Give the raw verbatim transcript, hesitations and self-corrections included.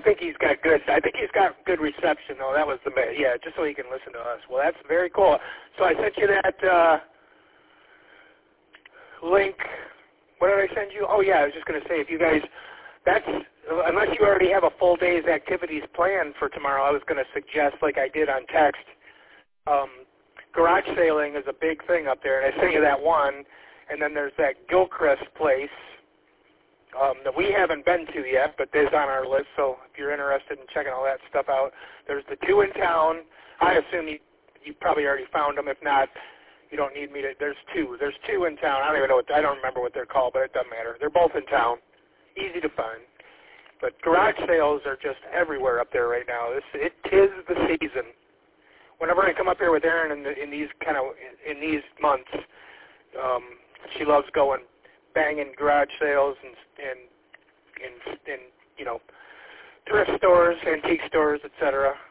think he's got good. I think he's got good reception, though. That was the yeah, just so he can listen to us. Well, that's very cool. So I sent you that uh, link. What did I send you? Oh yeah, I was just going to say if you guys, that's unless you already have a full day's activities planned for tomorrow. I was going to suggest, like I did on text, um, garage sailing is a big thing up there, and I sent you that one. And then there's that Gilchrist place. Um, that we haven't been to yet, but is on our list, so if you're interested in checking all that stuff out, there's the two in town. I assume you, you probably already found them. If not, you don't need me to. There's two. There's two in town. I don't even know what, I don't remember what they're called, but it doesn't matter. They're both in town. Easy to find. But garage sales are just everywhere up there right now. This It is the season. Whenever I come up here with Erin in, the, in these kind of, in, in these months, um, she loves going banging garage sales and and and, and you know thrift stores, antique stores, et cetera.